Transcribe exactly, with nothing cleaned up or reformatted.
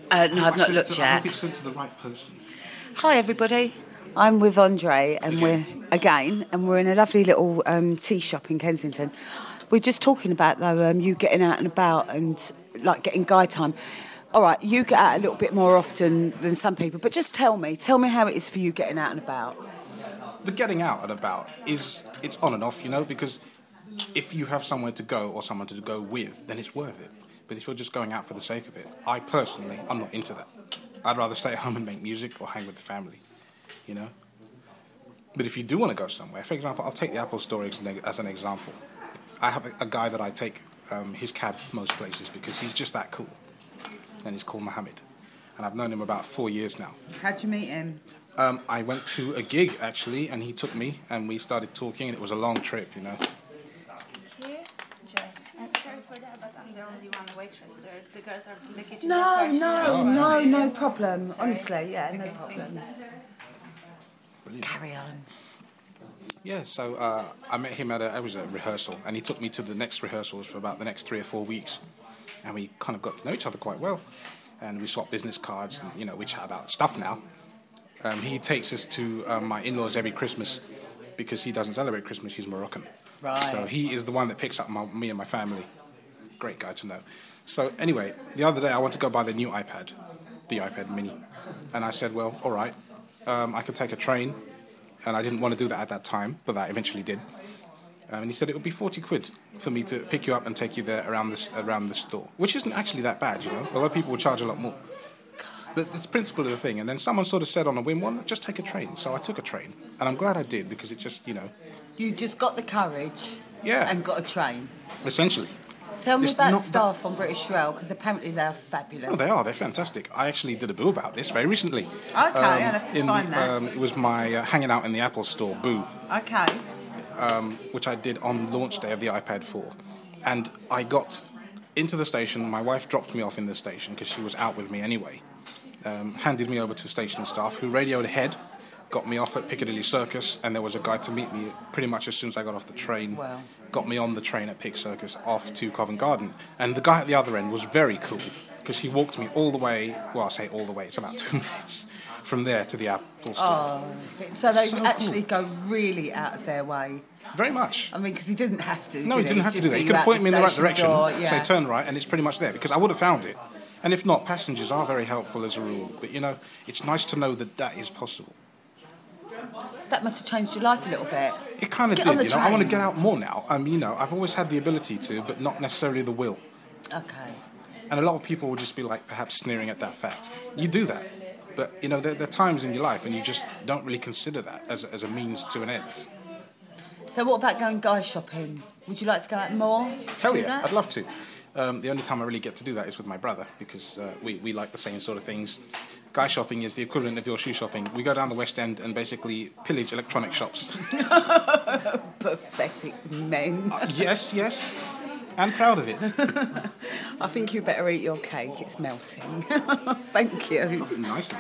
Uh, no, I've not looked to, I hope yet. it's sent to the right person. Hi everybody, I'm with Andre and we're again and we're in a lovely little um, tea shop in Kensington. We're just talking about though um, you getting out and about and like getting guy time. All right, you get out a little bit more often than some people, but just tell me, tell me how it is for you getting out and about. The getting out and about is, it's on and off, you know, because if you have somewhere to go or someone to go with, then it's worth it. But if you're just going out for the sake of it, I personally, I'm not into that. I'd rather stay at home and make music or hang with the family, you know. But if you do want to go somewhere, for example, I'll take the Apple Store as an, as an example. I have a, a guy that I take um, his cab most places because he's just that cool. And he's called Mohammed. And I've known him about four years now. How'd you meet him? Um, I went to a gig, actually, and he took me, and we started talking, and it was a long trip, you know. Here, Joy. And sorry for that, but I'm the only one waitress there. The girls are from the kitchen. No, that's why no, she- no, no problem. Honestly, yeah, no problem. Brilliant. Carry on. Yeah, so uh, I met him at a, it was a rehearsal, and he took me to the next rehearsals for about the next three or four weeks. And we kind of got to know each other quite well. And we swapped business cards, and, you know, we chat about stuff now. Um, he takes us to um, my in-laws every Christmas because he doesn't celebrate Christmas, he's Moroccan. Right. So he is the one that picks up my, me and my family. Great guy to know. So anyway, the other day I went to go buy the new iPad, the iPad mini. And I said, well, all right, um, I could take a train. And I didn't want to do that at that time, but I eventually did. Um, and he said it would be forty quid for me to pick you up and take you there around the, around the store, which isn't actually that bad, you know. A lot of people would charge a lot more. But it's the principle of the thing. And then someone sort of said on a whim, well, just take a train. So I took a train. And I'm glad I did because it just, you know. You just got the courage Yeah. and got a train. Essentially. Tell me It's about not staff on British Rail, because apparently they're fabulous. Oh, they are. They're fantastic. I actually did a boo about this very recently. Okay, I'll have to in find the, that. Um, it was my uh, hanging out in the Apple Store boo, Okay. which I did on launch day of the iPad four. And I got into the station. My wife dropped me off in the station because she was out with me anyway. Um, handed me over to station staff who radioed ahead, got me off at Piccadilly Circus, and there was a guy to meet me pretty much as soon as I got off the train. Wow. Got me on the train at Pic Circus off to Covent Garden. And the guy at the other end was very cool because he walked me all the way, well, I say all the way, it's about two minutes from there to the Apple Store. Oh, so they So actually cool. go really out of their way. Very much. I mean, because he didn't have to. No, did he didn't have to Just do that. He see could you have out pointed me in the right station direction, door, yeah. say turn right, and it's pretty much there because I would have found it. And if not, passengers are very helpful as a rule. But, you know, it's nice to know that that is possible. That must have changed your life a little bit. It kind of Get did, on the you know. I want to train. get out more now. Um, you know, I've always had the ability to, but not necessarily the will. Okay. And a lot of people will just be like perhaps sneering at that fact. You do that. But, you know, there, there are times in your life when you just don't really consider that as, a- as a means to an end. So what about going guy shopping? Would you like to go out more? Hell Do yeah, that? I'd love to. Um, the only time I really get to do that is with my brother because uh, we, we like the same sort of things. Guy shopping is the equivalent of your shoe shopping. We go down the West End and basically pillage electronic shops. Pathetic men. Uh, yes, yes. I'm proud of it. I think you better eat your cake. It's melting. Thank you. Nice.